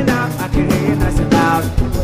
enough, I can hear you nice and loud.